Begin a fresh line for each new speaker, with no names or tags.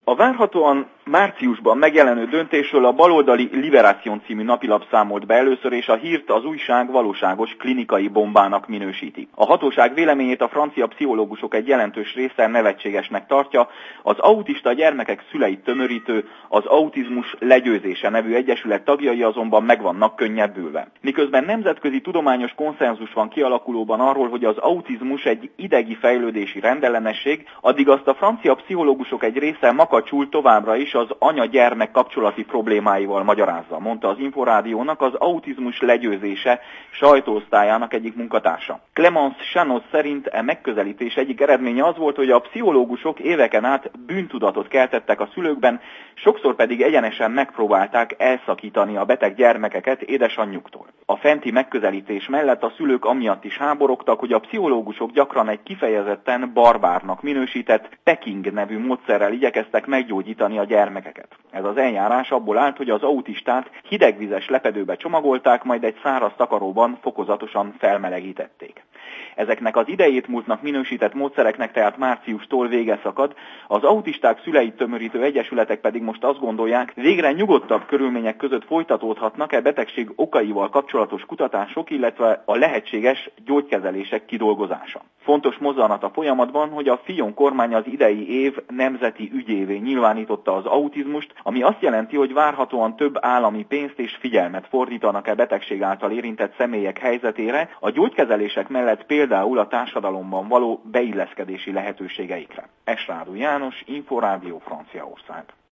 A várhatóan márciusban megjelenő döntésről a baloldali Liberation című napilap számolt be először, és a hírt az újság valóságos klinikai bombának minősíti. A hatóság véleményét a francia pszichológusok egy jelentős része nevetségesnek tartja, az autista gyermekek szüleit tömörítő, az Autizmus Legyőzése nevű egyesület tagjai azonban meg vannak könnyebbülve. Miközben nemzetközi tudományos konszenzus van kialakulóban arról, hogy az autizmus egy idegi fejlődési rendellenesség, addig azt a francia pszichológusok egy része makacsul továbbra is az anya-gyermek kapcsolati problémáival magyarázza, mondta az Inforádiónak az Autizmus Legyőzése sajtóosztályának egyik munkatársa. Clemence Chanos szerint megközelítés egyik eredménye az volt, hogy a pszichológusok éveken át bűntudatot keltettek a szülőkben, sokszor pedig egyenesen megpróbálták elszakítani a beteg gyermekeket édesanyjuktól. A fenti megközelítés mellett a szülők amiatt is háborogtak, hogy a pszichológusok gyakran egy kifejezetten barbárnak minősített Peking nevű módszerrel igyekeztek meggyógyítani a gyermekeket. Ez az eljárás abból állt, hogy az autistát hidegvizes lepedőbe csomagolták, majd egy száraz takaróban fokozatosan felmelegítették. Ezeknek az idejét múltnak minősített módszereknek tehát márciustól vége szakad, az autisták szüleit tömörítő egyesületek pedig most azt gondolják, végre nyugodtabb körülmények között folytatódhatnak betegség okaival kapcsolatos kutatások, illetve a lehetséges gyógykezelések kidolgozása. Fontos mozzanat a folyamatban, hogy a Fillon kormány az idei év nemzeti ügyévé nyilvánította az autizmust, ami azt jelenti, hogy várhatóan több állami pénzt és figyelmet fordítanak betegség által érintett személyek helyzetére, a gyógykezelések mellett például a társadalomban való beilleszkedési lehetőségeikre. Esrádú János, Inforádió, Franciaország.